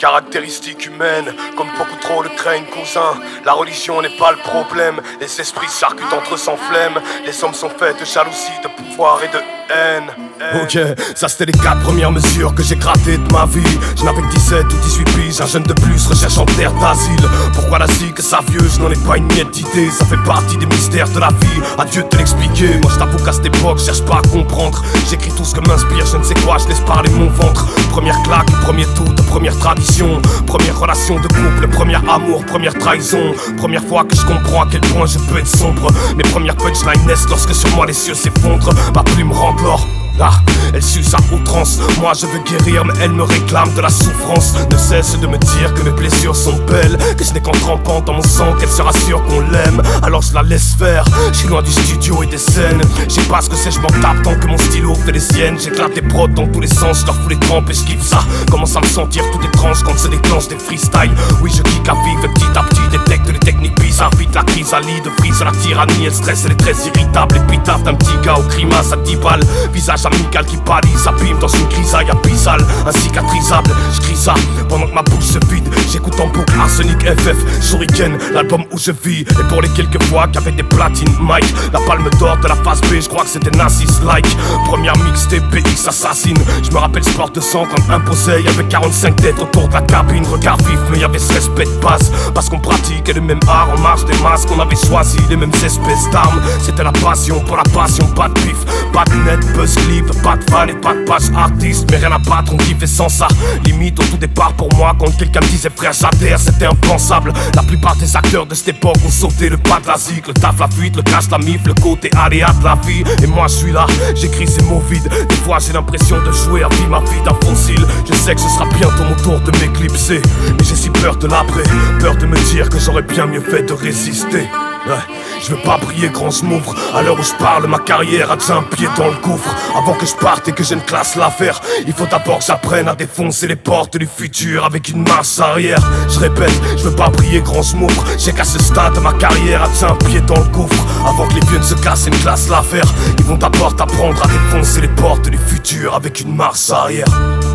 Caractéristiques humaines, comme beaucoup trop le craignent, cousin. La religion n'est pas le problème, les esprits s'arcutent entre sans flemme. Les hommes sont faits de jalousie, de pouvoir et de haine. Ok, ça c'était les 4 premières mesures que j'ai grattées de ma vie. Je n'avais que 17 ou 18 piges, un jeune de plus recherche en terre d'asile. Pourquoi la zik, ça vieux, je n'en ai pas une miette d'idée. Ça fait partie des mystères de la vie, à Dieu de te l'expliquer. Moi je t'avoue qu'à cette époque, je cherche pas à comprendre. J'écris tout ce que m'inspire, je ne sais quoi, je laisse parler mon ventre. Première claque, premier tout, première tradition. Première relation de couple, premier amour, première trahison. Première fois que je comprends à quel point je peux être sombre. Mes premières punchlines naissent lorsque sur moi les cieux s'effondrent. Ma plume rend l'or. Ah, elle suce à outrance. Moi je veux guérir mais elle me réclame de la souffrance. Ne cesse de me dire que mes blessures sont belles, que ce n'est qu'en trempant dans mon sang qu'elle sera sûre qu'on l'aime. Alors je la laisse faire, je suis loin du studio et des scènes. Je sais pas ce que c'est, je m'en tape tant que mon stylo fait les siennes. J'éclate des prods dans tous les sens, je leur fous les trempes et je kiffe ça. Commence à me sentir tout étrange quand se déclenche des freestyles. Oui je kick à vif et petit à petit détecte les techniques bizarres. Vite la chrysalide, frise à la tyrannie. Elle stresse, elle est très irritable. Épitaphe d'un petit gars au grimace à 10 balles. Visage amical qui pâlit, s'abîme dans une grisaille abyssale, incicatrisable. Je crie ça pendant que ma bouche se vide. J'écoute en boucle Arsenic FF, Shuriken, l'album où je vis. Et pour les quelques fois qu'avec des platines Mike, la palme d'or de la phase B, je crois que c'était Nazis-like. Première mixtape BX assassine. Je me rappelle sport de sang quand imposé. Y'avait 45 têtes autour de la cabine. Regard vif mais y'avait ce respect de base. Parce qu'on pratiquait le même art en marge des masques. On avait choisi les mêmes espèces d'armes. C'était la passion pour la passion, pas de bif, pas de net, buzz clip, pas de fan et pas de page artiste. Mais rien à battre, on kiffait sans ça. Limite au tout départ pour moi, quand quelqu'un me disait frère j'adhère, c'était impensable. La plupart des acteurs de cette époque ont sauté le pas de la zik, le taf, la fuite, le cash, la mif, le côté aléa de la vie. Et moi je suis là, j'écris ces mots vides. Des fois j'ai l'impression de jouer à vie ma vie d'un fossile. Je sais que ce sera bientôt mon tour de m'éclipser, mais j'ai si peur de l'après, peur de me dire que j'aurais bien mieux fait de résister. Ouais, je veux pas briller grand, je m'ouvre. À l'heure où je parle, ma carrière a déjà un pied dans le gouffre. Avant que je parte et que j'ai une classe l'affaire, il faut d'abord que j'apprenne à défoncer les portes du futur avec une marche arrière. Je répète, je veux pas briller grand, je m'ouvre. J'ai qu'à ce stade, ma carrière a déjà un pied dans le gouffre. Avant que les vieux ne se cassent, une classe l'affaire. Ils vont d'abord t'apprendre à défoncer les portes du futur avec une marche arrière.